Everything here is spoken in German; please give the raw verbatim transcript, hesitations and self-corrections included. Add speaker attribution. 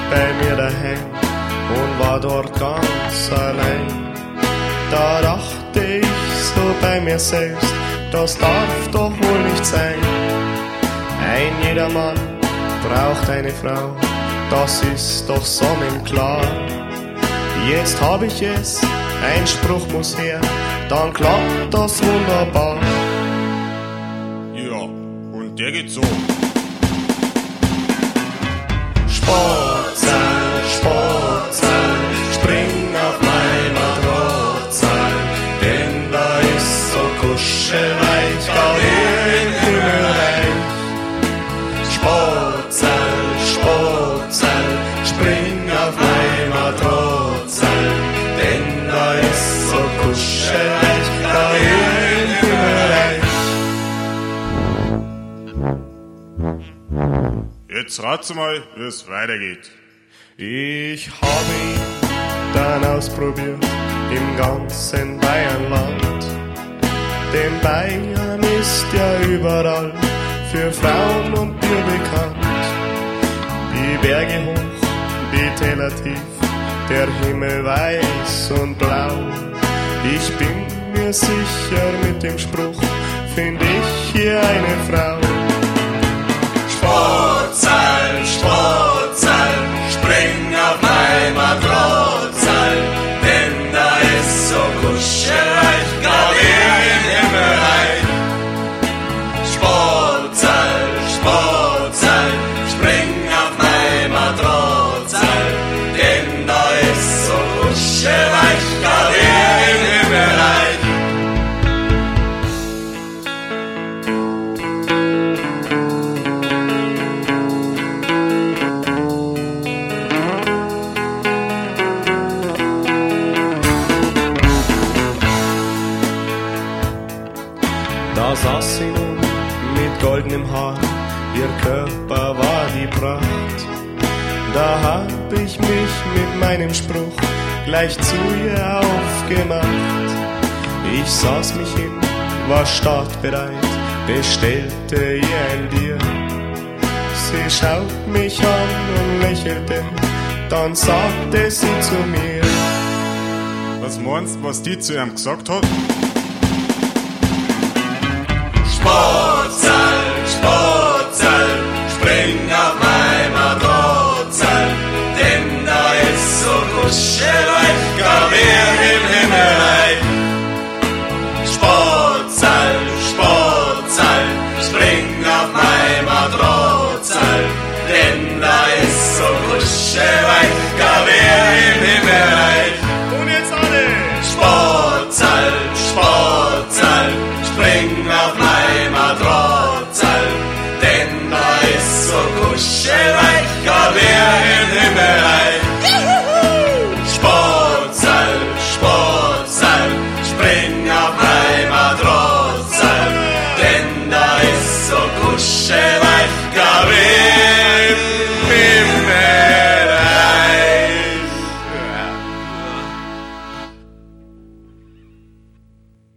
Speaker 1: bei mir daheim und war dort ganz allein. Da dachte ich so bei mir selbst, das darf doch wohl nicht sein. Ein jedermann braucht eine Frau, das ist doch sonnenklar. Jetzt hab ich es, ein Spruch muss her, dann klappt das wunderbar.
Speaker 2: Ja, und der geht so.
Speaker 1: Sportsaal, Sportsaal, spring auf mein Matratzsaal, denn da ist so kuschelreich, da im Himmelreich. Sportsaal, Sportsaal, spring auf mein Matratzsaal, denn da ist so kuschelreich, da im Himmelreich.
Speaker 2: Jetzt rat's mal, wie es weitergeht.
Speaker 1: Ich habe ihn dann ausprobiert im ganzen Bayernland. Denn Bayern ist ja überall für Frauen und Bier bekannt. Die Berge hoch, die Täler tief, der Himmel weiß und blau. Ich bin mir sicher, mit dem Spruch find ich hier eine Frau. Sportsaal, Sportsaal, spring auf mein Matratzsaal, denn da ist so kuschelreich, grad im Himmelreich. Sportsaal, Sportsaal, spring auf mein Matratzsaal, denn da ist so kuschelreich, grad im Himmelreich. Da saß sie nun mit goldenem Haar, ihr Körper war die Pracht. Da hab ich mich mit meinem Spruch gleich zu ihr aufgemacht. Ich saß mich hin, war startbereit, bestellte ihr ein Bier. Sie schaut mich an und lächelte, dann sagte sie zu mir:
Speaker 2: Was meinst du, was die zu ihm gesagt hat?
Speaker 1: Sportsaal, Sportsaal, spring auf mein Matratzsaal, denn da ist so kuschelreich, gar mehr im Himmelreich. Sportsaal, Sportsaal, spring auf mein Matratzsaal, denn da ist so kuschelreich,